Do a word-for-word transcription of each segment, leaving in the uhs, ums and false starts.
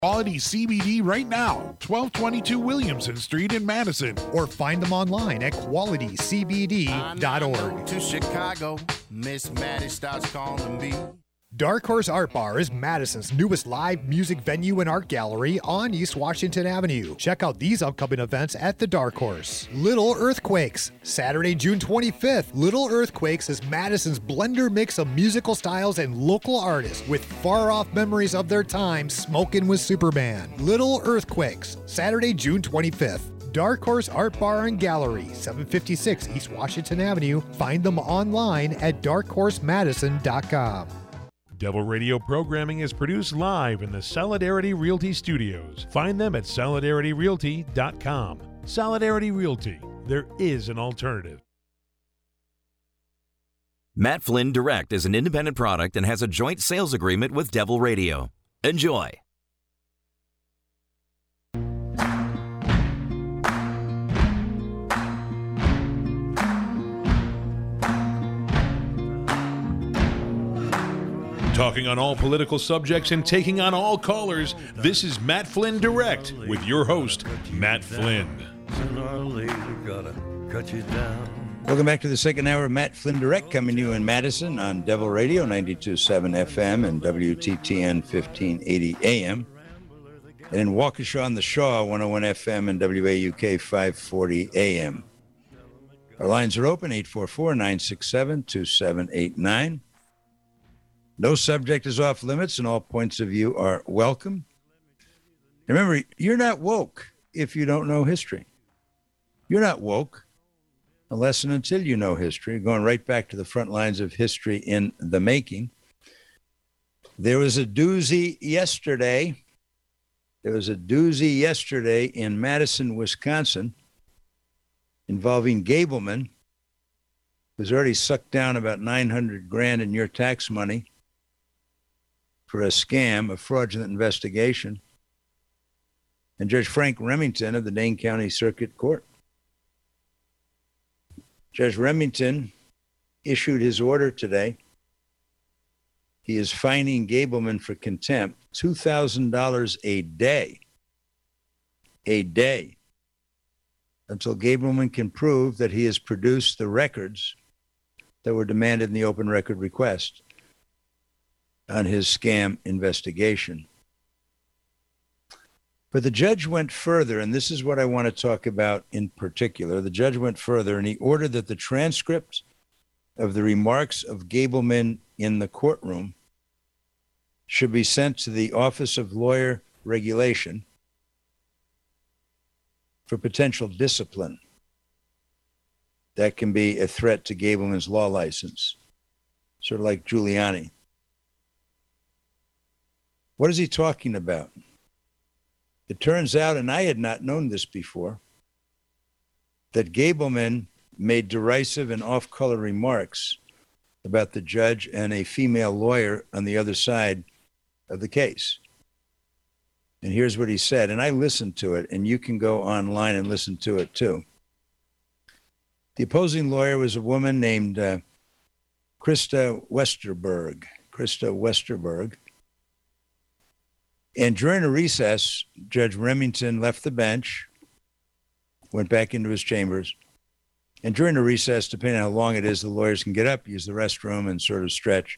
Quality C B D right now. twelve twenty-two Williamson Street in Madison. Or find them online at quality c b d dot org. To Chicago, Miss Maddie starts calling me. Dark Horse Art Bar is Madison's newest live music venue and art gallery on East Washington Avenue. Check out these upcoming events at the Dark Horse. Little Earthquakes, Saturday, June twenty-fifth. Little Earthquakes is Madison's blender mix of musical styles and local artists with far-off memories of their time smoking with Superman. Little Earthquakes, Saturday, June twenty-fifth. Dark Horse Art Bar and Gallery, seven fifty-six East Washington Avenue. Find them online at dark horse madison dot com. Devil Radio programming is produced live in the Solidarity Realty Studios. Find them at solidarity realty dot com. Solidarity Realty. There is an alternative. Matt Flynn Direct is an independent product and has a joint sales agreement with Devil Radio. Enjoy. Talking on all political subjects and taking on all callers, this is Matt Flynn Direct with your host, Matt Flynn. Welcome back to the second hour of Matt Flynn Direct, coming to you in Madison on Devil Radio, ninety-two point seven F M and W T T N fifteen eighty A M. And in Waukesha on the Shaw, one oh one F M and W A U K five forty A M. Our lines are open, eight four four, nine six seven, two seven eight nine. No subject is off limits, and all points of view are welcome. Remember, you're not woke if you don't know history. You're not woke unless and until you know history, going right back to the front lines of history in the making. There was a doozy yesterday. There was a doozy yesterday in Madison, Wisconsin, involving Gableman, who's already sucked down about nine hundred grand in your tax money for a scam, a fraudulent investigation, and Judge Frank Remington of the Dane County Circuit Court. Judge Remington issued his order today. He is fining Gableman for contempt two thousand dollars a day, a day, until Gableman can prove that he has produced the records that were demanded in the open record request on his scam investigation. But the judge went further, and this is what I want to talk about in particular. The judge went further, and he ordered that the transcript of the remarks of Gableman in the courtroom should be sent to the Office of Lawyer Regulation for potential discipline. That can be a threat to Gableman's law license, sort of like Giuliani. What is he talking about? It turns out, and I had not known this before, that Gableman made derisive and off-color remarks about the judge and a female lawyer on the other side of the case. And here's what he said, and I listened to it, and you can go online and listen to it too. The opposing lawyer was a woman named uh, Krista Westerberg. Krista Westerberg. And during a recess, Judge Remington left the bench, went back into his chambers. And during a recess, depending on how long it is, the lawyers can get up, use the restroom, and sort of stretch.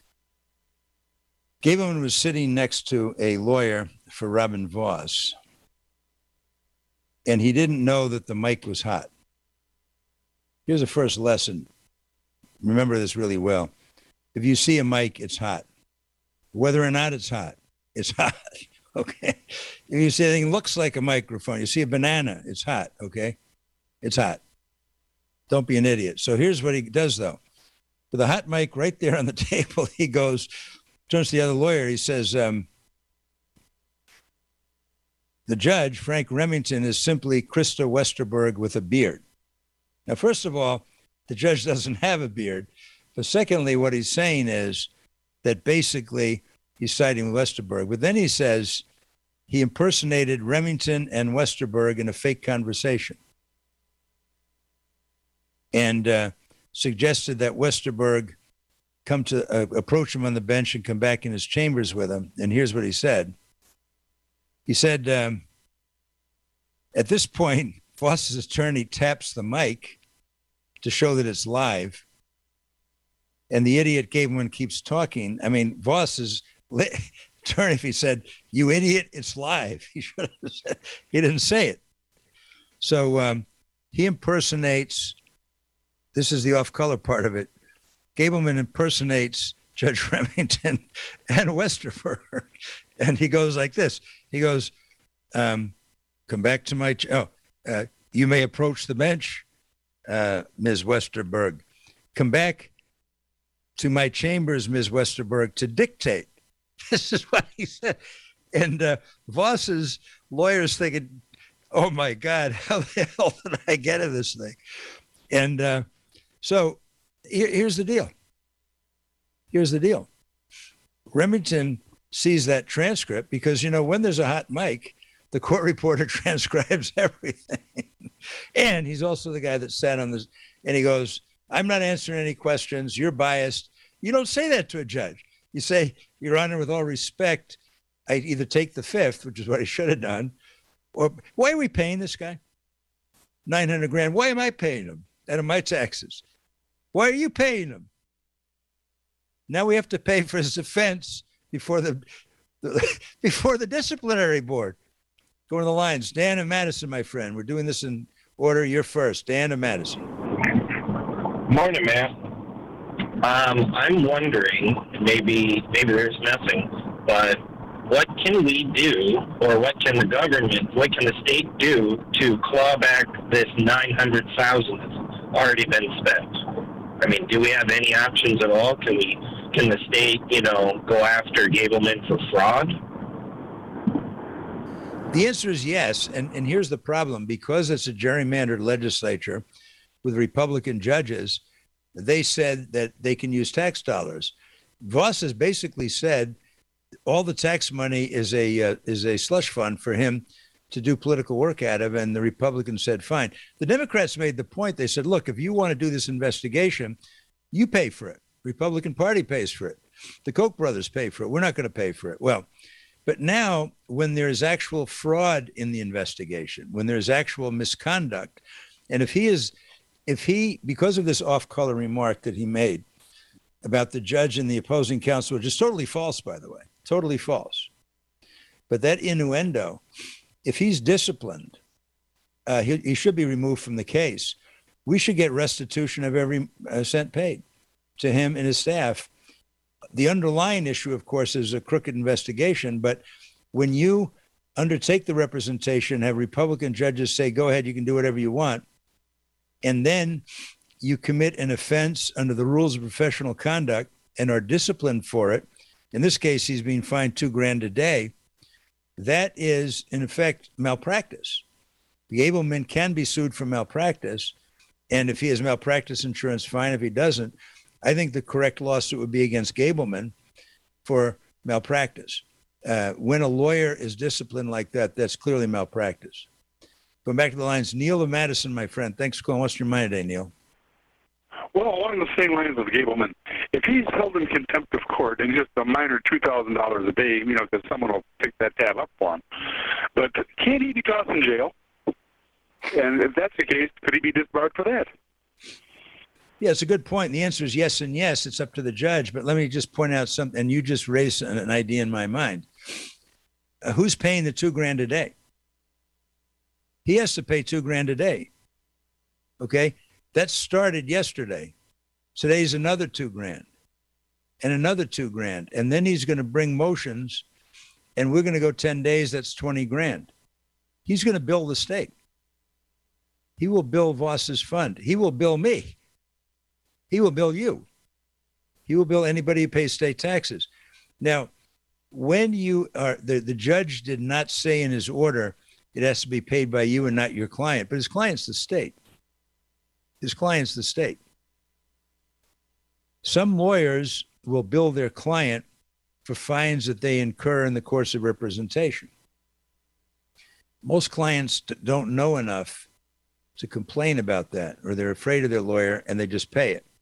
Gableman was sitting next to a lawyer for Robin Voss. And he didn't know that the mic was hot. Here's the first lesson. Remember this really well. If you see a mic, it's hot. Whether or not it's hot, it's hot, okay? If you see anything looks like a microphone, you see a banana, it's hot, okay? It's hot. Don't be an idiot. So here's what he does, though. With a hot mic right there on the table, he goes, turns to the other lawyer, he says, um, the judge, Frank Remington, is simply Krista Westerberg with a beard. Now, first of all, the judge doesn't have a beard. But secondly, what he's saying is that basically he's siding with Westerberg. But then he says he impersonated Remington and Westerberg in a fake conversation and uh, suggested that Westerberg come to uh, approach him on the bench and come back in his chambers with him. And here's what he said. He said, um, at this point, Voss's attorney taps the mic to show that it's live. And the idiot Gableman keeps talking. I mean, Voss's li- attorney, if he said, "You idiot, it's live," he should have said, he didn't say it. So um, he impersonates, this is the off-color part of it, Gableman impersonates Judge Remington and Westerberg. And he goes like this. He goes, um, come back to my, ch- oh, uh, you may approach the bench, uh, Miz Westerberg. Come back to my chambers, Miz Westerberg, to dictate. This is what he said. And uh, Voss's lawyers thinking, oh my God, how the hell did I get in this thing? And uh, so here, here's the deal. Here's the deal. Remington sees that transcript because, you know, when there's a hot mic, the court reporter transcribes everything. And he's also the guy that sat on this, and he goes, I'm not answering any questions. You're biased. You don't say that to a judge. You say, Your Honor, with all respect, I either take the fifth, which is what he should have done, or why are we paying this guy? nine hundred grand. Why am I paying him out of my taxes? Why are you paying him? Now we have to pay for his offense before the, the before the disciplinary board. Going to the lines. Dan and Madison, my friend. We're doing this in order. You're first. Dan and Madison. Morning, Matt. Um, I'm wondering, maybe maybe there's nothing, but what can we do, or what can the government, what can the state do to claw back this nine hundred thousand that's already been spent? I mean, do we have any options at all? Can we, can the state, you know, go after Gableman for fraud? The answer is yes. And, and here's the problem. Because it's a gerrymandered legislature with Republican judges, they said that they can use tax dollars. Voss has basically said all the tax money is a uh, is a slush fund for him to do political work out of, and the Republicans said, fine. The Democrats made the point. They said, look, if you want to do this investigation, you pay for it. Republican Party pays for it. The Koch brothers pay for it. We're not going to pay for it. Well, but now when there's actual fraud in the investigation, when there's actual misconduct, and if he is, if he, because of this off-color remark that he made about the judge and the opposing counsel, which is totally false, by the way, totally false. But that innuendo, if he's disciplined, uh, he, he should be removed from the case. We should get restitution of every uh, cent paid to him and his staff. The underlying issue, of course, is a crooked investigation. But when you undertake the representation, have Republican judges say, go ahead, you can do whatever you want, and then you commit an offense under the rules of professional conduct and are disciplined for it, in this case, he's being fined two grand a day, that is, in effect, malpractice. Gableman can be sued for malpractice, and if he has malpractice insurance, fine. If he doesn't, I think the correct lawsuit would be against Gableman for malpractice. Uh, when a lawyer is disciplined like that, that's clearly malpractice. Going back to the lines, Neil of Madison, my friend. Thanks for calling. What's your mind today, Neil? Well, along the same lines as Gableman, if he's held in contempt of court and just a minor two thousand dollars a day, you know, because someone will pick that tab up for him, but can't he be tossed in jail? And if that's the case, could he be disbarred for that? Yeah, it's a good point. The answer is yes and yes. It's up to the judge. But let me just point out something, and you just raised an, an idea in my mind. Uh, who's paying the two grand a day? He has to pay two grand a day. Okay? That started yesterday. Today's another two grand and another two grand. And then he's going to bring motions, and we're going to go ten days. That's twenty grand. He's going to bill the state. He will bill Voss's fund. He will bill me. He will bill you. He will bill anybody who pays state taxes. Now, when you are, the, the judge did not say in his order, it has to be paid by you and not your client, but his client's the state. His client's the state. Some lawyers will bill their client for fines that they incur in the course of representation. Most clients don't know enough to complain about that, or they're afraid of their lawyer and they just pay it.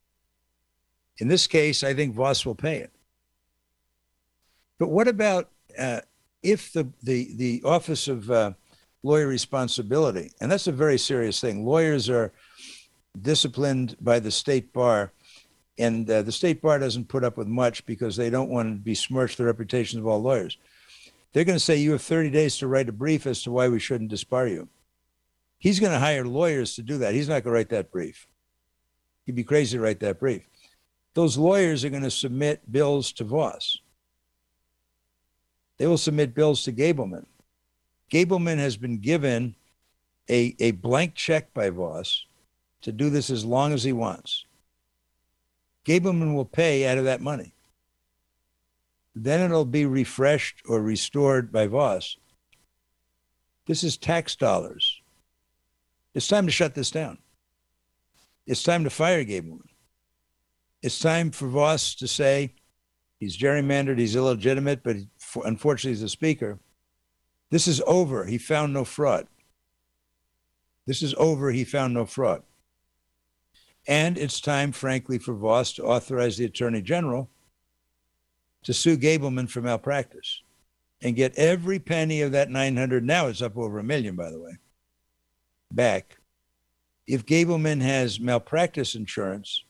In this case, I think Voss will pay it. But what about uh, if the, the, the Office of uh, Lawyer Responsibility, and that's a very serious thing. Lawyers are disciplined by the state bar, and uh, the state bar doesn't put up with much because they don't want to besmirch the reputations of all lawyers. They're going to say you have thirty days to write a brief as to why we shouldn't disbar you. He's going to hire lawyers to do that. He's not going to write that brief. He'd be crazy to write that brief. Those lawyers are going to submit bills to Voss. They will submit bills to Gableman. Gableman has been given a, a blank check by Voss to do this as long as he wants. Gableman will pay out of that money. Then it'll be refreshed or restored by Voss. This is tax dollars. It's time to shut this down. It's time to fire Gableman. It's time for Voss to say he's gerrymandered, he's illegitimate, but unfortunately he's a speaker. This is over. He found no fraud. This is over. He found no fraud. And it's time, frankly, for Voss to authorize the Attorney General to sue Gableman for malpractice and get every penny of that nine hundred, now it's up over a million, by the way, back. If Gableman has malpractice insurance,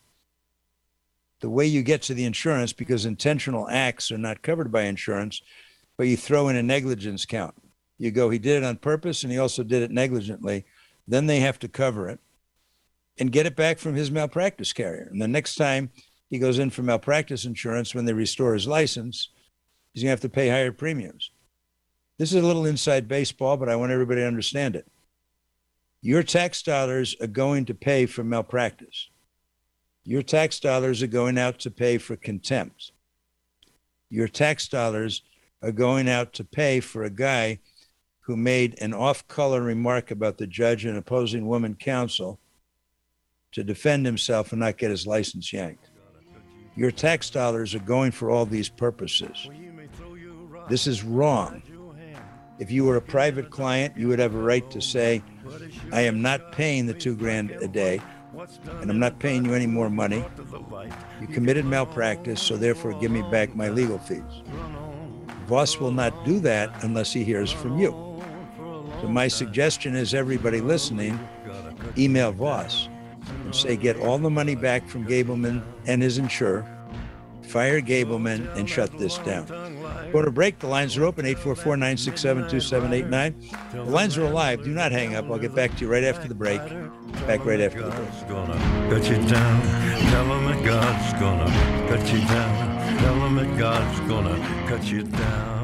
the way you get to the insurance, because intentional acts are not covered by insurance, but you throw in a negligence count. You go, he did it on purpose and he also did it negligently. Then they have to cover it and get it back from his malpractice carrier. And the next time he goes in for malpractice insurance, when they restore his license, he's gonna have to pay higher premiums. This is a little inside baseball, but I want everybody to understand it. Your tax dollars are going to pay for malpractice. Your tax dollars are going out to pay for contempt. Your tax dollars are going out to pay for a guy who made an off-color remark about the judge and opposing woman counsel to defend himself and not get his license yanked. Your tax dollars are going for all these purposes. This is wrong. If you were a private client, you would have a right to say, I am not paying the two grand a day, and I'm not paying you any more money. You committed malpractice, so therefore give me back my legal fees. Voss will not do that unless he hears from you. So my suggestion is, everybody listening, email Voss and say, get all the money back from Gableman and his insurer, fire Gableman, and shut this down. Go to break. The lines are open, eight four four, nine six seven, two seven eight nine. The lines are alive. Do not hang up. I'll get back to you right after the break. Back right after the break. Cut you down. Tell them that God's gonna cut you down. Tell them that God's gonna cut you down.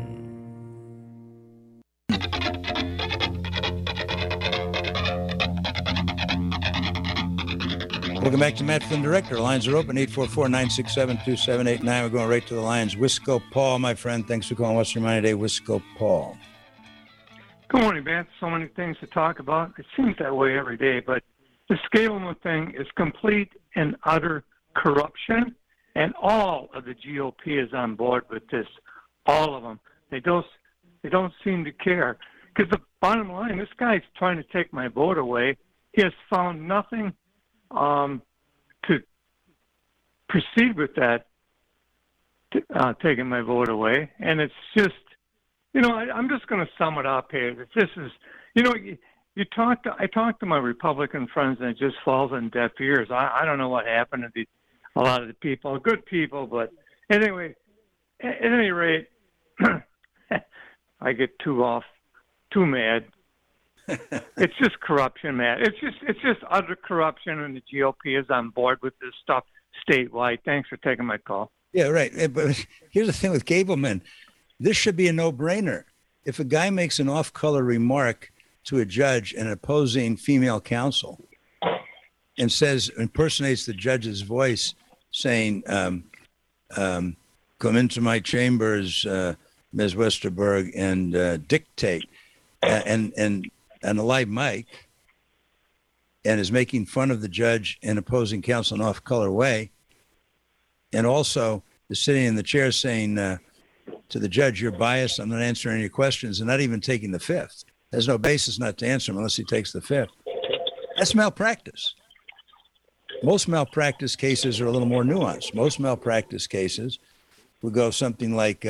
Welcome back to Matt Flynn Director. Lines are open, eight four four, nine six seven, two seven eight nine. We're going right to the lines. Wisco Paul, my friend. Thanks for calling Western Mind today. Wisco Paul. Good morning, man. So many things to talk about. It seems that way every day, but the Gableman thing is complete and utter corruption, and all of the G O P is on board with this. All of them. They don't, they don't seem to care. Because the bottom line, this guy's trying to take my vote away. He has found nothing Um, to proceed with that, uh, taking my vote away. And it's just, you know, I, I'm just going to sum it up here. If this is, you know, you, you talk to, I talk to my Republican friends and it just falls on deaf ears. I, I don't know what happened to the, a lot of the people, good people, but anyway, at, at any rate, I get too off, too mad. It's just corruption, man. It's just it's just utter corruption, and the G O P is on board with this stuff statewide. Thanks for taking my call. Yeah, right. But here's the thing with Gableman. This should be a no-brainer. If a guy makes an off-color remark to a judge and opposing female counsel and says, impersonates the judge's voice saying, um, um, come into my chambers, uh, Miz Westerberg, and uh, dictate, uh, and and and a live mic, and is making fun of the judge and opposing counsel in an off-color way, and also is sitting in the chair saying uh, to the judge, you're biased, I'm not answering any questions, and not even taking the fifth. There's no basis not to answer him unless he takes the fifth. That's malpractice. Most malpractice cases are a little more nuanced. Most malpractice cases would go something like, uh,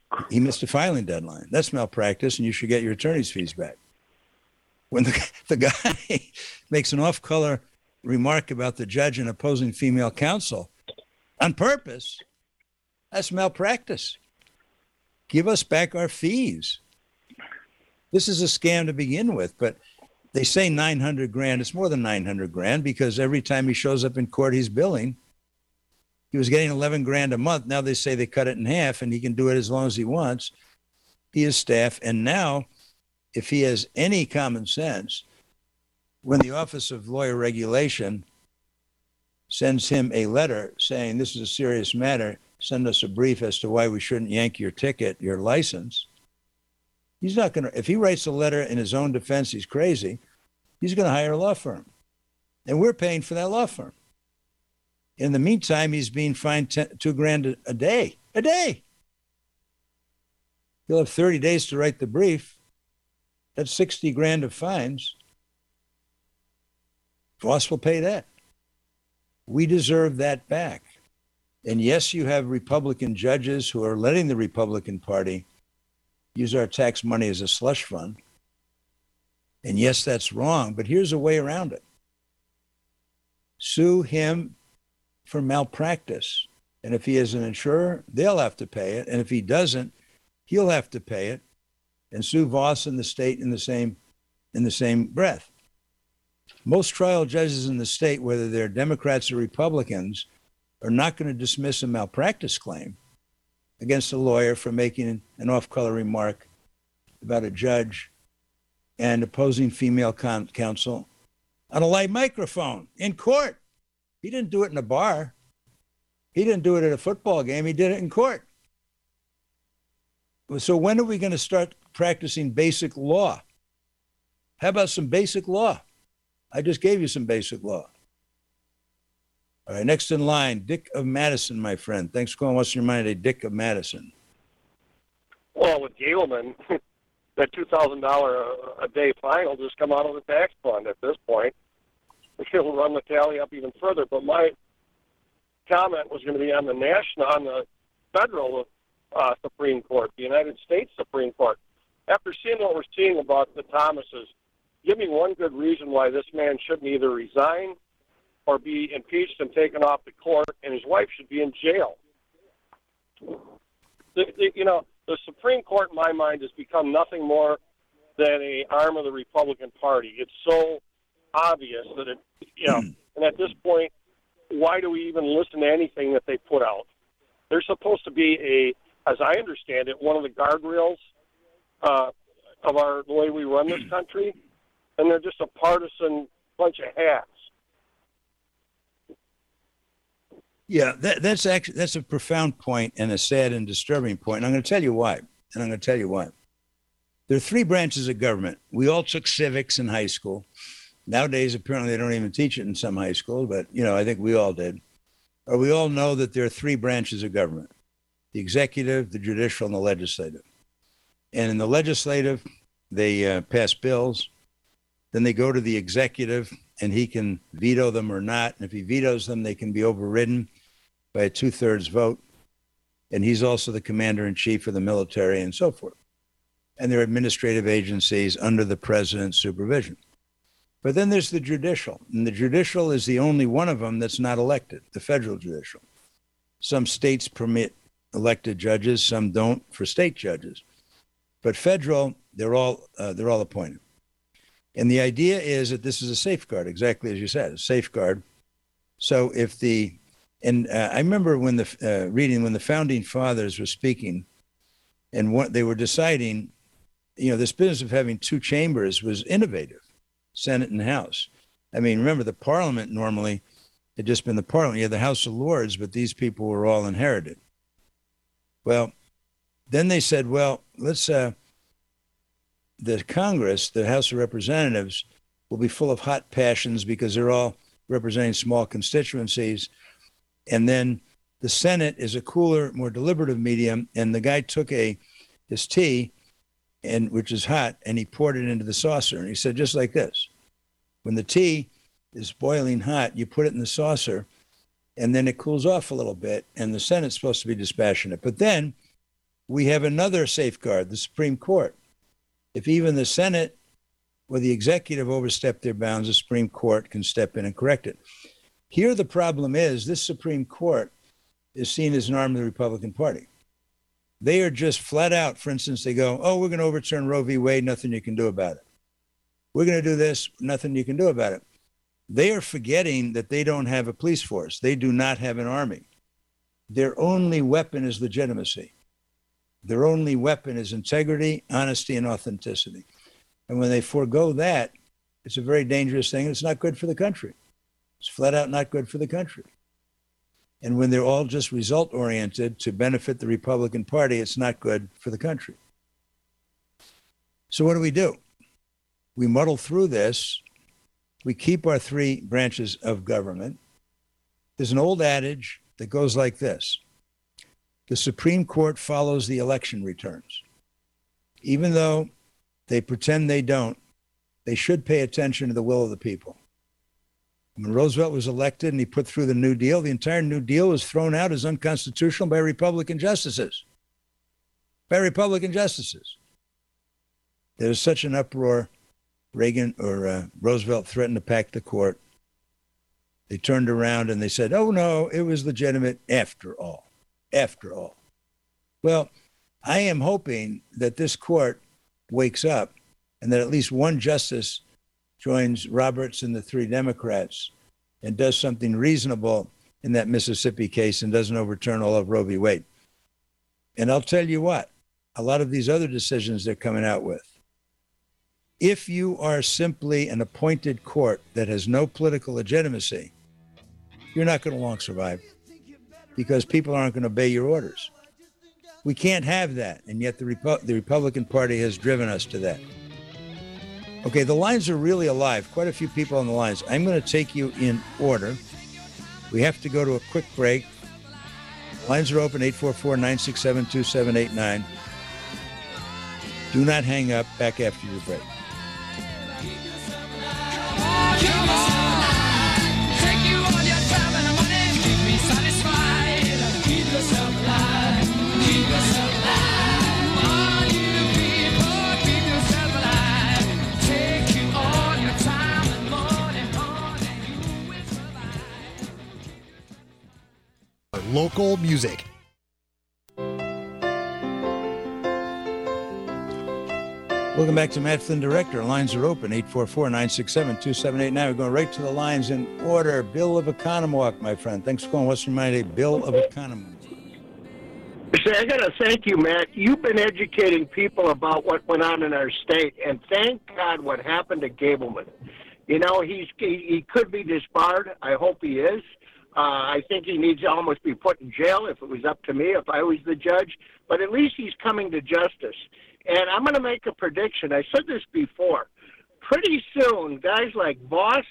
he missed a filing deadline. That's malpractice, and you should get your attorney's fees back. When the, the guy makes an off-color remark about the judge and opposing female counsel on purpose, that's malpractice. Give us back our fees. This is a scam to begin with, but they say nine hundred grand. It's more than nine hundred grand because every time he shows up in court, he's billing. He was getting eleven grand a month. Now they say they cut it in half and he can do it as long as he wants. He has staff. And now, if he has any common sense, when the Office of Lawyer Regulation sends him a letter saying this is a serious matter, send us a brief as to why we shouldn't yank your ticket, your license. He's not going to, if he writes a letter in his own defense, he's crazy, he's going to hire a law firm. And we're paying for that law firm. In the meantime, he's being fined ten, two grand a, a day, a day. He'll have thirty days to write the brief. That's sixty grand of fines. Voss will pay that. We deserve that back. And yes, you have Republican judges who are letting the Republican Party use our tax money as a slush fund. And yes, that's wrong, but here's a way around it. Sue him for malpractice. And if he is an insurer, they'll have to pay it. And if he doesn't, he'll have to pay it. And sue Voss and the state in the same in the same breath. Most trial judges in the state, whether they're Democrats or Republicans, are not going to dismiss a malpractice claim against a lawyer for making an off-color remark about a judge and opposing female con- counsel on a live microphone in court. He didn't do it in a bar. He didn't do it at a football game. He did it in court. So when are we going to start practicing basic law? How about some basic law? I just gave you some basic law. All right, next in line, Dick of Madison, my friend. Thanks for calling Western United today, Dick of Madison. Well, with Galeman, that two thousand dollars a day fine will just come out of the tax fund at this point. It'll run the tally up even further. But my comment was going to be on the national, on the federal uh, Supreme Court, the United States Supreme Court. After seeing what we're seeing about the Thomases, give me one good reason why this man shouldn't either resign or be impeached and taken off the court, and his wife should be in jail. The, the, you know, the Supreme Court, in my mind, has become nothing more than an arm of the Republican Party. It's so obvious that it, you know, and at this point, why do we even listen to anything that they put out? They're supposed to be a, as I understand it, one of the guardrails uh, of our the way we run this country, and they're just a partisan bunch of hacks. Yeah, that, that's actually that's a profound point and a sad and disturbing point. And I'm going to tell you why. And I'm going to tell you why. There are three branches of government. We all took civics in high school. Nowadays, apparently, they don't even teach it in some high schools, but, you know, I think we all did. Or we all know that there are three branches of government: the executive, the judicial, and the legislative. And in the legislative, they uh, pass bills. Then they go to the executive, and he can veto them or not. And if he vetoes them, they can be overridden by a two-thirds vote. And he's also the commander-in-chief of the military and so forth. And there are administrative agencies under the president's supervision. But then there's the judicial. And the judicial is the only one of them that's not elected, the federal judicial. Some states permit elected judges, some don't for state judges. But federal, they're all uh, they're all appointed. And the idea is that this is a safeguard, exactly as you said, a safeguard. So if the, and uh, I remember when the, uh, reading when the founding fathers were speaking and what they were deciding, you know, this business of having two chambers was innovative, Senate and House. I mean, remember the Parliament normally had just been the Parliament. You had the House of Lords, but these people were all inherited. Well, then they said, well, let's, uh, the Congress, the House of Representatives, will be full of hot passions because they're all representing small constituencies. And then the Senate is a cooler, more deliberative medium. And the guy took a his tea, and which is hot, and he poured it into the saucer. And he said, just like this: when the tea is boiling hot, you put it in the saucer, and then it cools off a little bit. And the Senate's supposed to be dispassionate. But then we have another safeguard, the Supreme Court. If even the Senate or the executive overstep their bounds, the Supreme Court can step in and correct it. Here, the problem is this Supreme Court is seen as an arm of the Republican Party. They are just flat out, for instance, they go, oh, we're going to overturn Roe v. Wade, nothing you can do about it. We're going to do this, nothing you can do about it. They are forgetting that they don't have a police force. They do not have an army. Their only weapon is legitimacy. Their only weapon is integrity, honesty, and authenticity. And when they forego that, it's a very dangerous thing. And it's not good for the country. It's flat out not good for the country. And when they're all just result-oriented to benefit the Republican Party, it's not good for the country. So what do we do? We muddle through this. We keep our three branches of government. There's an old adage that goes like this. The Supreme Court follows the election returns. Even though they pretend they don't, they should pay attention to the will of the people. When Roosevelt was elected and he put through the New Deal, the entire New Deal was thrown out as unconstitutional by Republican justices. By Republican justices. There was such an uproar. Reagan or uh, Roosevelt threatened to pack the court. They turned around and they said, oh, no, it was legitimate after all. After all. Well, I am hoping that this court wakes up and that at least one justice joins Roberts and the three Democrats and does something reasonable in that Mississippi case and doesn't overturn all of Roe v. Wade. And I'll tell you what, a lot of these other decisions they're coming out with, if you are simply an appointed court that has no political legitimacy, you're not going to long survive because people aren't going to obey your orders. We can't have that, and yet the, Repu- the Republican Party has driven us to that. Okay, the lines are really alive. Quite a few people on the lines. I'm going to take you in order. We have to go to a quick break. Lines are open, eight four four, nine six seven, two seven eight nine. Do not hang up. Back after your break. Local music. Welcome back to Matt Flynn Director. Lines are open, eight four four, nine six seven, two seven eight nine. We're going right to the lines in order. Bill of Economowoc, my friend. Thanks for calling Western Miami. Bill of Economowoc. Say, I got to thank you, Matt. You've been educating people about what went on in our state, and thank God what happened to Gableman. You know, he's he, he could be disbarred. I hope he is. Uh, I think he needs to almost be put in jail if it was up to me, if I was the judge. But at least he's coming to justice. And I'm going to make a prediction. I said this before. Pretty soon, guys like Voss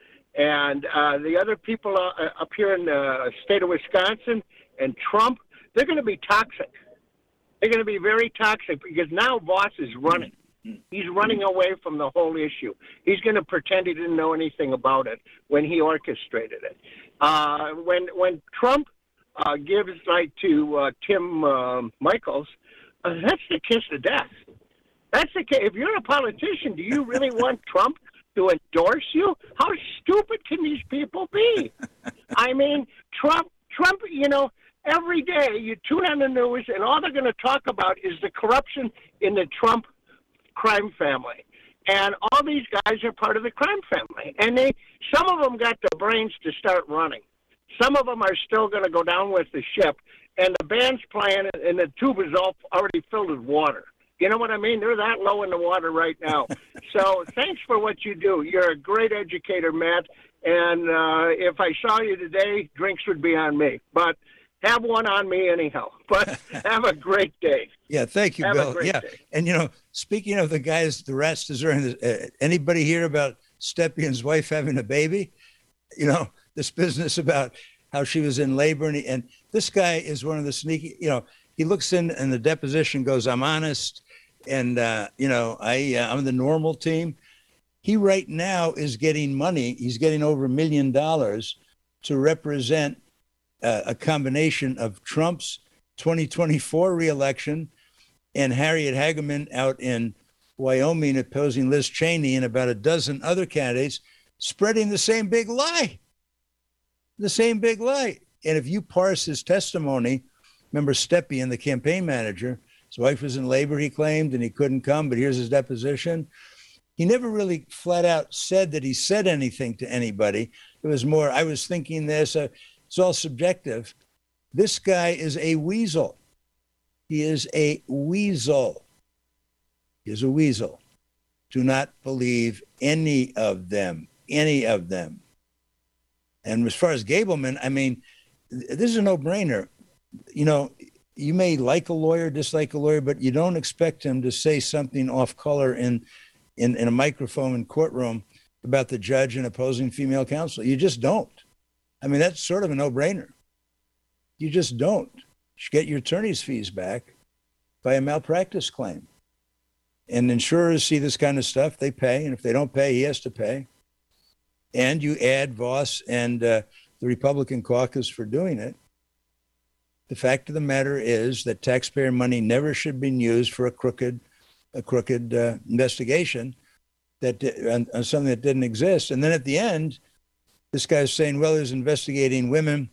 and uh, the other people uh, up here in the state of Wisconsin and Trump, they're going to be toxic. They're going to be very toxic because now Voss is running. He's running away from the whole issue. He's going to pretend he didn't know anything about it when he orchestrated it. Uh, when when Trump uh, gives like to uh, Tim uh, Michaels, uh, that's the kiss of death. That's the case. If you're a politician, do you really want Trump to endorse you? How stupid can these people be? I mean, Trump, Trump, you know, every day you tune on the news and all they're going to talk about is the corruption in the Trump crime family. And all these guys are part of the crime family. And they, some of them got the brains to start running. Some of them are still going to go down with the ship. And the band's playing, and the tube is all already filled with water. You know what I mean? They're that low in the water right now. So thanks for what you do. You're a great educator, Matt. And uh, if I saw you today, drinks would be on me. But have one on me anyhow. But have a great day. Yeah, thank you, have Bill. Yeah, day. And, you know, speaking of the guys, the rats deserving this, uh, anybody hear about Stepion's wife having a baby? You know, this business about how she was in labor. And, he, and this guy is one of the sneaky, you know, he looks in and the deposition goes, I'm honest. And, uh, you know, I, uh, I'm the normal team. He right now is getting money. He's getting over a million dollars to represent uh, a combination of Trump's twenty twenty-four reelection and Harriet Hageman out in Wyoming opposing Liz Cheney and about a dozen other candidates spreading the same big lie. The same big lie. And if you parse his testimony, remember Stepien, the campaign manager, his wife was in labor, he claimed, and he couldn't come, but here's his deposition. He never really flat out said that he said anything to anybody. It was more, I was thinking this. Uh, it's all subjective. This guy is a weasel. He is a weasel. He is a weasel. Do not believe any of them, any of them. And as far as Gableman, I mean, this is a no-brainer. You know, you may like a lawyer, dislike a lawyer, but you don't expect him to say something off color in, in, in a microphone in courtroom about the judge and opposing female counsel. You just don't. I mean, that's sort of a no-brainer. You just don't. You should get your attorney's fees back by a malpractice claim. And insurers see this kind of stuff, they pay, and if they don't pay, he has to pay. And you add Voss and uh, the Republican caucus for doing it. The fact of the matter is that taxpayer money never should be used for a crooked, a crooked uh, investigation that on, on something that didn't exist. And then at the end, this guy's saying, well, he's investigating women,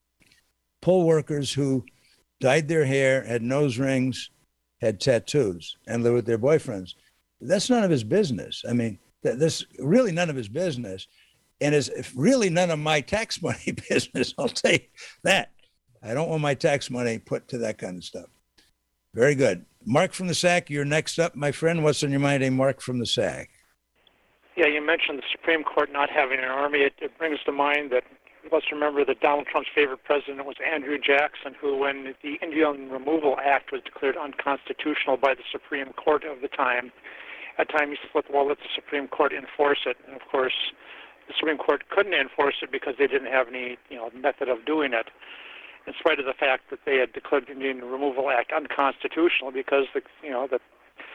poll workers who dyed their hair, had nose rings, had tattoos, and lived with their boyfriends. That's none of his business. I mean, that's really none of his business. And is really none of my tax money business, I'll tell you that. I don't want my tax money put to that kind of stuff. Very good. Mark from the S A C, you're next up, my friend. What's on your mind, eh, Mark from the S A C? Yeah, you mentioned the Supreme Court not having an army. It, it brings to mind that let's remember that Donald Trump's favorite president was Andrew Jackson, who, when the Indian Removal Act was declared unconstitutional by the Supreme Court of the time, at times he said, well, let the Supreme Court enforce it. And, of course, the Supreme Court couldn't enforce it because they didn't have any, you know, method of doing it, in spite of the fact that they had declared the Indian Removal Act unconstitutional because, the, you know, that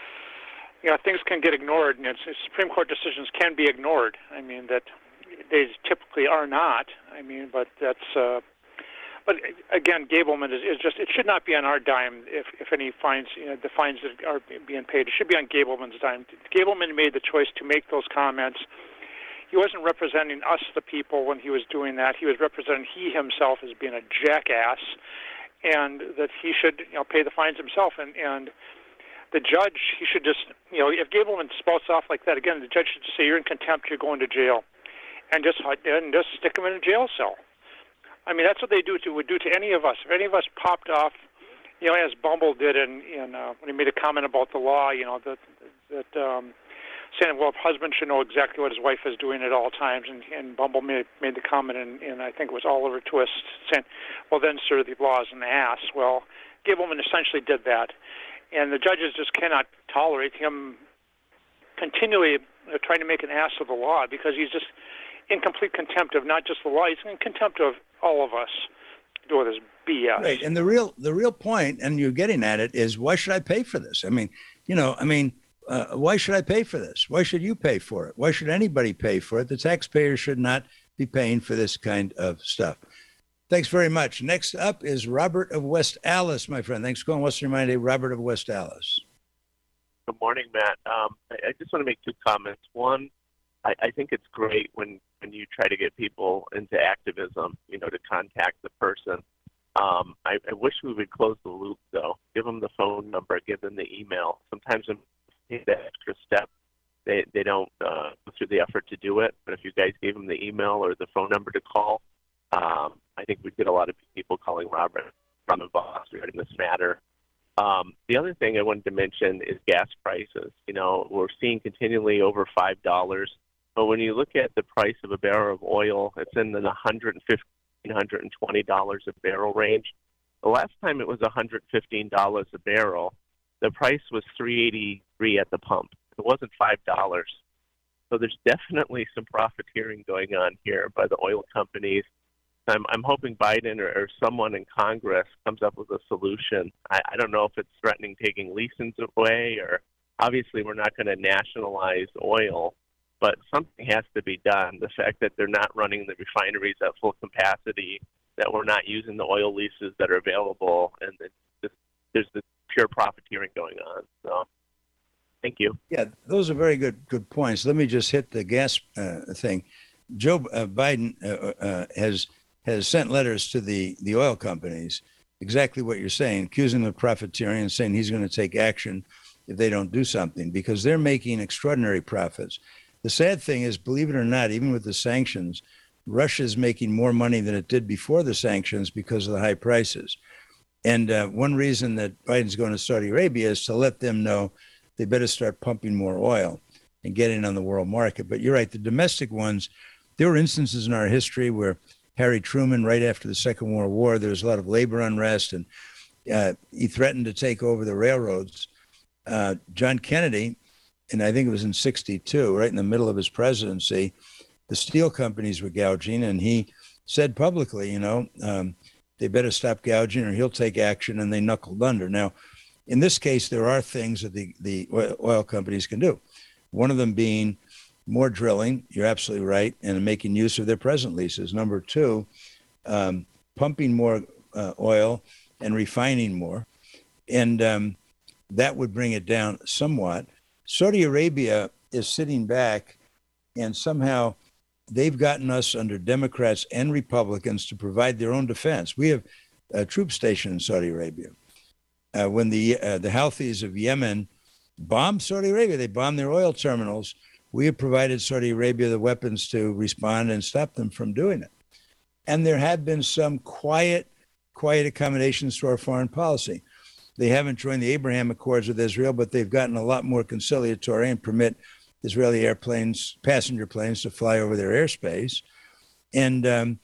you know, things can get ignored, and it's, Supreme Court decisions can be ignored. I mean, that they typically are not. I mean, but that's, uh, but again, Gableman is, is just, it should not be on our dime if, if any fines, you know, the fines that are being paid. It should be on Gableman's dime. Gableman made the choice to make those comments. He wasn't representing us, the people, when he was doing that. He was representing he himself as being a jackass, and that he should, you know, pay the fines himself. And, and the judge, he should just, you know, if Gableman spouts off like that, again, the judge should say, you're in contempt, you're going to jail, and just and just stick him in a jail cell. I mean, that's what they do to would do to any of us. If any of us popped off, you know, as Bumble did in, in uh, when he made a comment about the law, you know, that that. Um, saying, well, a husband should know exactly what his wife is doing at all times. And, and Bumble made, made the comment, and, and I think it was Oliver Twist, saying, well, then, sir, the law is an ass. Well, Gableman essentially did that. And the judges just cannot tolerate him continually uh, trying to make an ass of the law, because he's just in complete contempt of not just the law, he's in contempt of all of us doing this B S. Right, and the real, the real point, and you're getting at it, is why should I pay for this? I mean, you know, I mean, Uh, why should I pay for this? Why should you pay for it? Why should anybody pay for it? The taxpayer should not be paying for this kind of stuff. Thanks very much. Next up is Robert of West Allis, my friend. Thanks for calling. What's your mind, eh? Robert of West Allis. Good morning, Matt. Um, I, I just want to make two comments. One, I, I think it's great when, when you try to get people into activism, you know, to contact the person. Um, I, I wish we would close the loop, though. Give them the phone number, give them the email. Sometimes I'm take that extra step, they they don't uh, go through the effort to do it. But if you guys gave them the email or the phone number to call, um, I think we'd get a lot of people calling Robert from the boss regarding this matter. Um, the other thing I wanted to mention is gas prices. You know, we're seeing continually over five dollars. But when you look at the price of a barrel of oil, it's in the one hundred fifteen dollars, one hundred twenty dollars a barrel range. The last time it was one hundred fifteen dollars a barrel, the price was three eighty-three at the pump. It wasn't five dollars. So there's definitely some profiteering going on here by the oil companies. I'm, I'm hoping Biden or, or someone in Congress comes up with a solution. I, I don't know if it's threatening taking leases away, or obviously we're not going to nationalize oil, but something has to be done. The fact that they're not running the refineries at full capacity, that we're not using the oil leases that are available, and the, the, there's the pure profiteering going on. So, thank you. Yeah, those are very good good points. Let me just hit the gas uh, thing. Joe uh, Biden uh, uh, has has sent letters to the, the oil companies, exactly what you're saying, accusing them of profiteering and saying he's going to take action if they don't do something, because they're making extraordinary profits. The sad thing is, believe it or not, even with the sanctions, Russia is making more money than it did before the sanctions because of the high prices. And uh, one reason that Biden's going to Saudi Arabia is to let them know they better start pumping more oil and getting on the world market. But you're right, the domestic ones, there were instances in our history where Harry Truman, right after the Second World War, there was a lot of labor unrest, and uh, he threatened to take over the railroads. Uh, John Kennedy, and I think it was in sixty-two, right in the middle of his presidency, the steel companies were gouging, and he said publicly, you know, um, they better stop gouging or he'll take action, and they knuckled under. Now, in this case, there are things that the, the oil companies can do. One of them being more drilling, you're absolutely right, and making use of their present leases. Number two, um, pumping more uh, oil and refining more. And um, that would bring it down somewhat. Saudi Arabia is sitting back, and somehow they've gotten us under Democrats and Republicans to provide their own defense. We have a troop station in Saudi Arabia. Uh, when the uh, the Houthis of Yemen bombed Saudi Arabia, they bombed their oil terminals. We have provided Saudi Arabia the weapons to respond and stop them from doing it. And there have been some quiet, quiet accommodations to our foreign policy. They haven't joined the Abraham Accords with Israel, but they've gotten a lot more conciliatory and permit Israeli airplanes, passenger planes, to fly over their airspace. And um,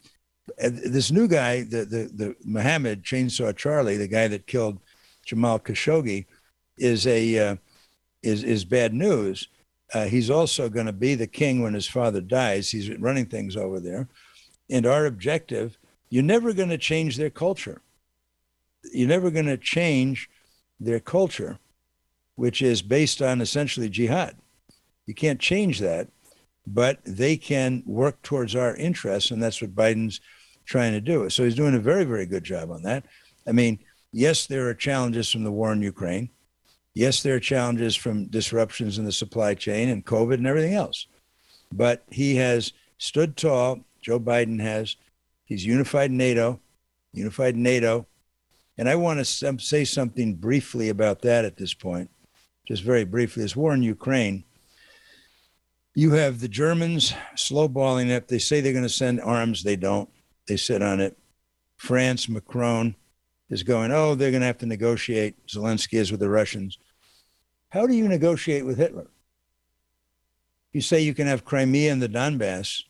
this new guy, the, the, the Mohammed Chainsaw Charlie, the guy that killed Jamal Khashoggi, is a uh, is is bad news. Uh, he's also going to be the king when his father dies. He's running things over there. And our objective, you're never going to change their culture. You're never going to change their culture, which is based on essentially jihad. You can't change that, but they can work towards our interests, and that's what Biden's trying to do. So he's doing a very, very good job on that. I mean, yes, there are challenges from the war in Ukraine. Yes, there are challenges from disruptions in the supply chain and COVID and everything else. But he has stood tall. Joe Biden has. He's unified NATO, unified NATO. And I want to say something briefly about that at this point, just very briefly. This war in Ukraine, you have the Germans slowballing it. They say they're going to send arms. They don't. They sit on it. France, Macron is going, oh, they're going to have to negotiate. Zelensky is with the Russians. How do you negotiate with Hitler? You say you can have Crimea and the Donbass.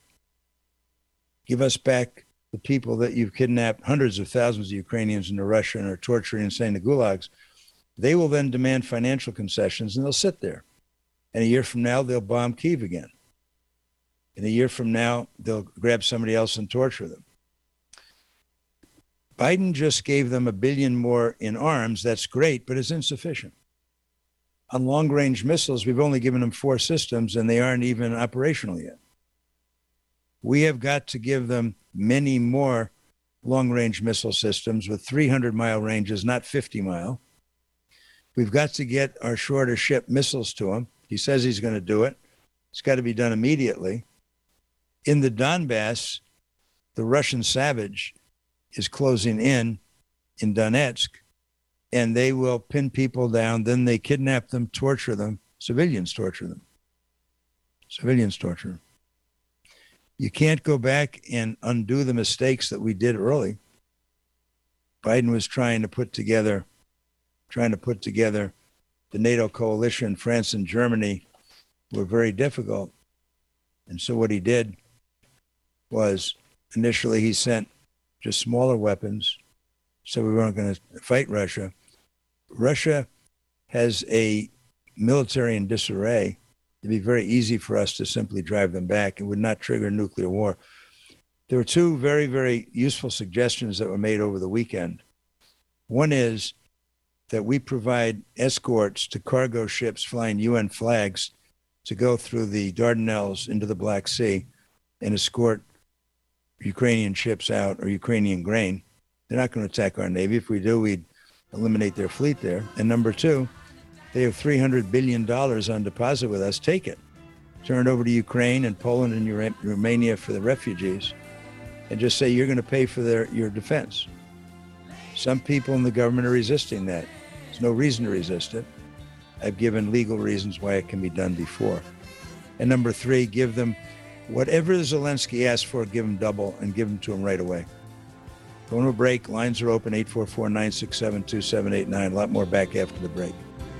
Give us back the people that you've kidnapped, hundreds of thousands of Ukrainians into Russia and are torturing and sending to gulags. They will then demand financial concessions, and they'll sit there. And a year from now, they'll bomb Kyiv again. And a year from now, they'll grab somebody else and torture them. Biden just gave them a billion more in arms. That's great, but it's insufficient. On long-range missiles, we've only given them four systems, and they aren't even operational yet. We have got to give them many more long-range missile systems with three hundred mile ranges, not fifty mile. We've got to get our shorter ship missiles to them. He says he's going to do it. It's got to be done immediately. In the Donbass, the Russian Savage is closing in in Donetsk, and they will pin people down. Then they kidnap them, torture them. Civilians torture them. Civilians torture them. You can't go back and undo the mistakes that we did early. Biden was trying to put together, trying to put together the NATO coalition. France and Germany were very difficult. And so what he did was initially he sent just smaller weapons, so we weren't going to fight Russia. Russia has a military in disarray. It'd be very easy for us to simply drive them back. It would not trigger nuclear war. There were two very, very useful suggestions that were made over the weekend. One is that we provide escorts to cargo ships flying U N flags to go through the Dardanelles into the Black Sea and escort Ukrainian ships out, or Ukrainian grain. They're not going to attack our Navy. If we do, we'd eliminate their fleet there. And number two, they have three hundred billion dollars on deposit with us. Take it. Turn it over to Ukraine and Poland and Ura- Romania for the refugees, and just say you're going to pay for their your defense. Some people in the government are resisting that. There's no reason to resist it. I've given legal reasons why it can be done before. And number three, give them whatever Zelensky asks for, give them double and give them to him right away. Going to a break. Lines are open, eight four four, nine six seven, two seven eight nine. A lot more back after the break.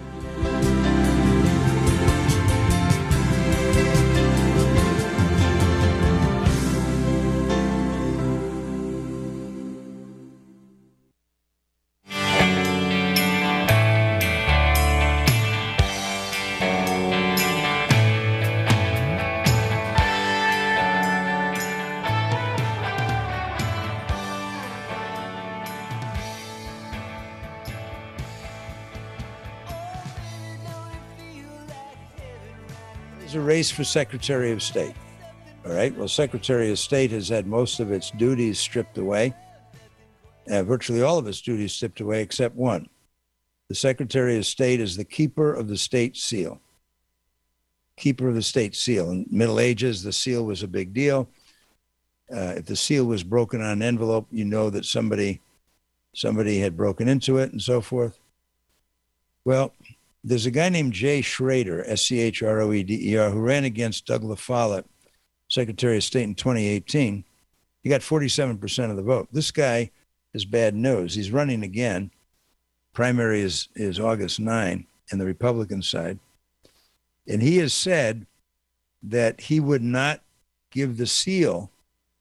There's a race for Secretary of State. All right. Well, Secretary of State has had most of its duties stripped away, uh, virtually all of its duties stripped away except one. The Secretary of State is the keeper of the state seal. Keeper of the state seal. In the Middle Ages, the seal was a big deal. Uh, if the seal was broken on an envelope, you know that somebody, somebody had broken into it and so forth. Well, there's a guy named Jay Schroeder, S C H R O E D E R, who ran against Doug LaFollette, Secretary of State in twenty eighteen. He got forty-seven percent of the vote. This guy is bad news. He's running again. Primary is, is August ninth in the Republican side. And he has said that he would not give the seal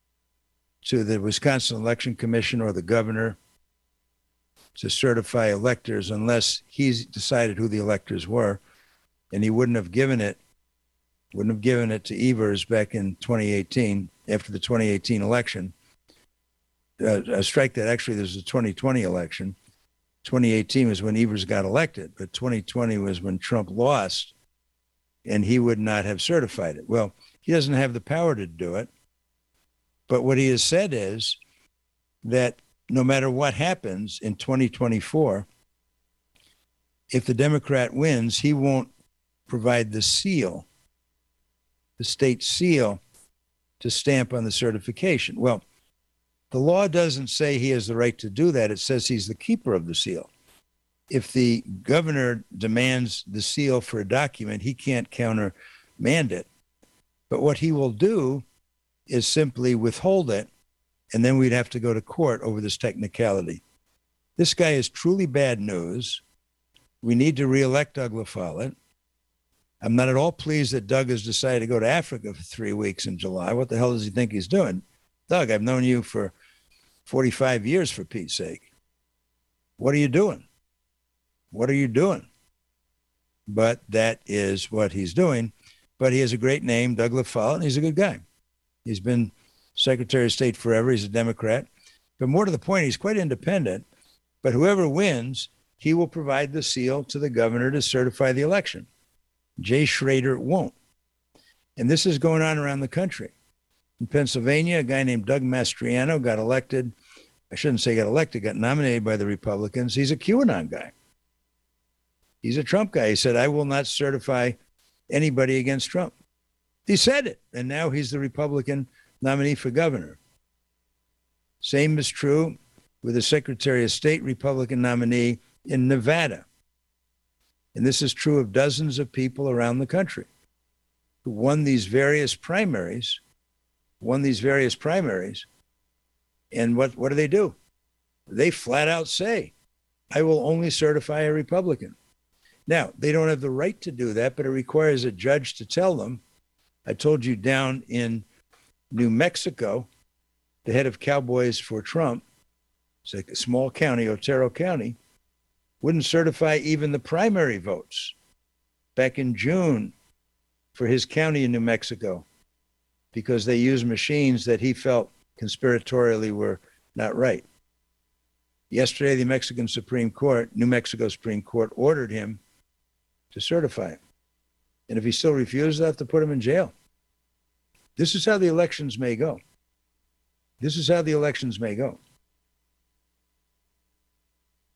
to the Wisconsin Election Commission or the governor to certify electors unless he's decided who the electors were. And he wouldn't have given it, wouldn't have given it to Evers back in twenty eighteen, after the twenty eighteen election. Uh, a strike that actually there's a twenty twenty election. twenty eighteen was when Evers got elected, but twenty twenty was when Trump lost, and he would not have certified it. Well, he doesn't have the power to do it. But what he has said is that no matter what happens in twenty twenty-four, if the Democrat wins, he won't provide the seal, the state seal, to stamp on the certification. Well, the law doesn't say he has the right to do that. It says he's the keeper of the seal. If the governor demands the seal for a document, he can't countermand it. But what he will do is simply withhold it, and then we'd have to go to court over this technicality. This guy is truly bad news. We need to reelect Doug LaFollette. I'm not at all pleased that Doug has decided to go to Africa for three weeks in July. What the hell does he think he's doing? Doug, I've known you for forty-five years, for Pete's sake. What are you doing? What are you doing? But that is what he's doing. But he has a great name, Doug LaFollette, and he's a good guy. He's been Secretary of State forever. He's a Democrat. But more to the point, he's quite independent. But whoever wins, he will provide the seal to the governor to certify the election. Jay Schroeder won't. And this is going on around the country. In Pennsylvania, a guy named Doug Mastriano got elected. I shouldn't say got elected, got nominated by the Republicans. He's a QAnon guy. He's a Trump guy. He said, I will not certify anybody against Trump. He said it. And now he's the Republican nominee for governor. Same is true with the Secretary of State Republican nominee in Nevada. And this is true of dozens of people around the country who won these various primaries, won these various primaries. And what, what do they do? They flat out say, I will only certify a Republican. Now, they don't have the right to do that, but it requires a judge to tell them. I told you down in New Mexico, the head of Cowboys for Trump, it's like a small county, Otero County, wouldn't certify even the primary votes back in June for his county in New Mexico because they used machines that he felt conspiratorially were not right. Yesterday, the Mexican Supreme Court, New Mexico Supreme Court, ordered him to certify him. And if he still refuses, they'll have to put him in jail. This is how the elections may go. This is how the elections may go.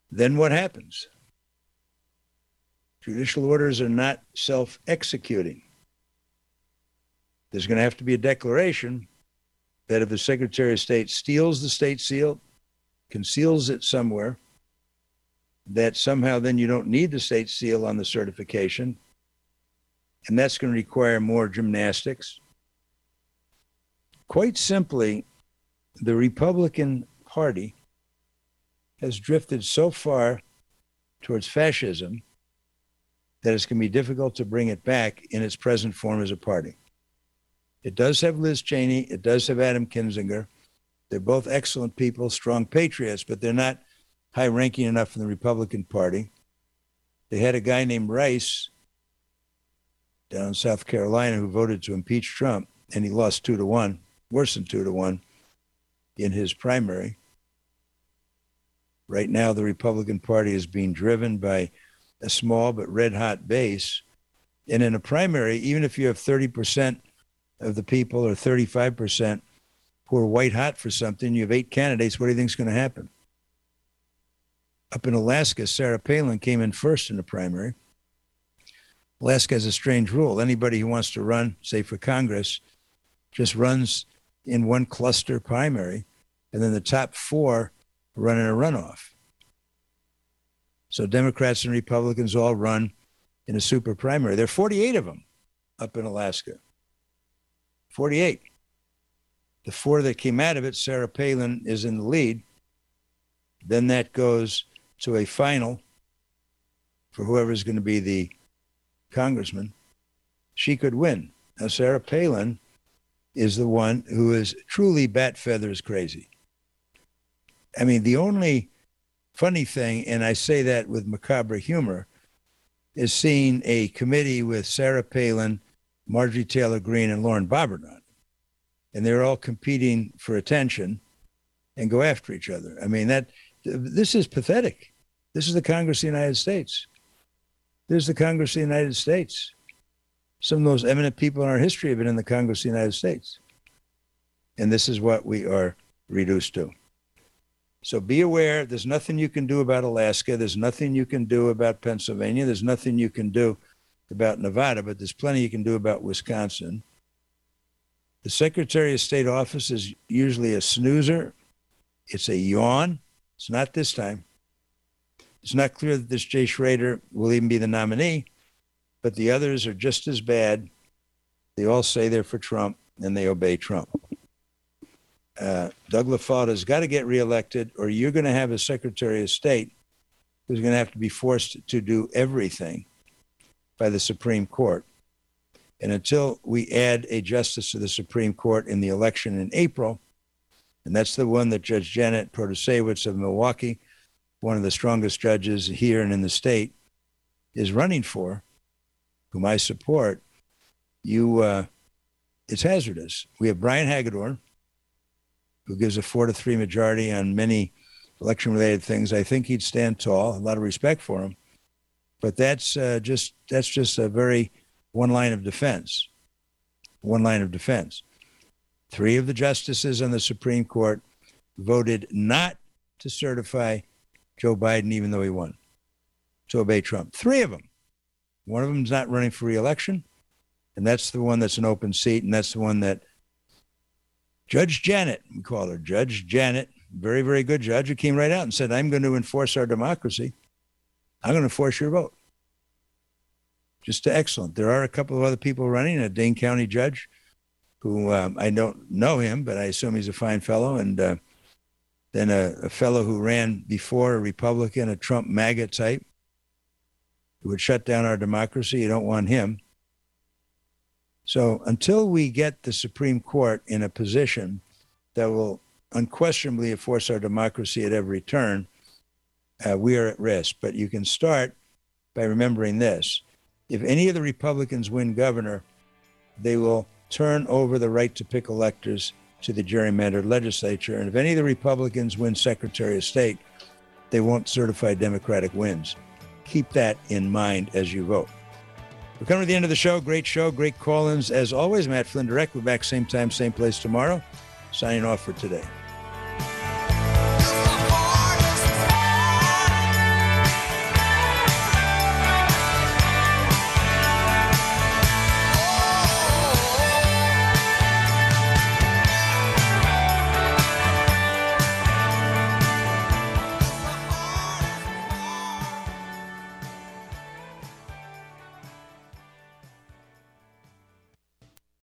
then what happens? Judicial orders are not self-executing. There's going to have to be a declaration that if the Secretary of State steals the state seal, conceals it somewhere, that somehow then you don't need the state seal on the certification, and that's going to require more gymnastics. Quite simply, the Republican Party has drifted so far towards fascism that it's going to be difficult to bring it back in its present form as a party. It does have Liz Cheney. It does have Adam Kinzinger. They're both excellent people, strong patriots, but they're not high-ranking enough in the Republican Party. They had a guy named Rice down in South Carolina who voted to impeach Trump, and he lost two to one, worse than two to one, in his primary. Right now, the Republican Party is being driven by a small but red-hot base. And in a primary, even if you have thirty percent of the people or thirty-five percent who are white-hot for something, you have eight candidates, what do you think is going to happen? Up in Alaska, Sarah Palin came in first in the primary. Alaska has a strange rule. Anybody who wants to run, say, for Congress, just runs in one cluster primary, and then the top four run in a runoff. So Democrats and Republicans all run in a super primary. There are forty-eight of them up in Alaska. forty-eight. The four that came out of it, Sarah Palin is in the lead. Then that goes to a final for whoever's going to be the congressman. She could win. Now, Sarah Palin is the one who is truly bat feathers crazy. I mean, the only funny thing, and I say that with macabre humor, is seeing a committee with Sarah Palin, Marjorie Taylor Greene, and Lauren Boebert on it. And they're all competing for attention and go after each other. I mean, that this is pathetic. This is the Congress of the United States. This is the Congress of the United States. Some of those eminent people in our history have been in the Congress of the United States. And this is what we are reduced to. So be aware, there's nothing you can do about Alaska. There's nothing you can do about Pennsylvania. There's nothing you can do about Nevada, but there's plenty you can do about Wisconsin. The Secretary of State office is usually a snoozer. It's a yawn. It's not this time. It's not clear that this Jay Schrader will even be the nominee, but the others are just as bad. They all say they're for Trump, and they obey Trump. Uh, Doug LaFalda has got to get reelected, or you're going to have a Secretary of State who's going to have to be forced to do everything by the Supreme Court. And until we add a justice to the Supreme Court in the election in April, and that's the one that Judge Janet Protasiewicz of Milwaukee, one of the strongest judges here and in the state, is running for, whom I support, you, uh, it's hazardous. We have Brian Hagedorn, who gives a four to three majority on many election-related things. I think he'd stand tall. A lot of respect for him, but that's uh, just that's just a very one line of defense. One line of defense. Three of the justices on the Supreme Court voted not to certify Joe Biden, even though he won, to obey Trump. Three of them. One of them's not running for re-election, and that's the one that's an open seat, and that's the one that Judge Janet, we call her Judge Janet, very, very good judge, who came right out and said, I'm going to enforce our democracy. I'm going to force your vote. Just excellent. There are a couple of other people running, a Dane County judge who um, I don't know him, but I assume he's a fine fellow. And uh, then a, a fellow who ran before, a Republican, a Trump MAGA type, who would shut down our democracy. You don't want him. So until we get the Supreme Court in a position that will unquestionably enforce our democracy at every turn, uh, we are at risk. But you can start by remembering this. If any of the Republicans win governor, they will turn over the right to pick electors to the gerrymandered legislature. And if any of the Republicans win Secretary of State, they won't certify Democratic wins. Keep that in mind as you vote. We're coming to the end of the show. Great show, great call-ins. As always, Matt Flynn Direct. We're back same time, same place tomorrow. Signing off for today.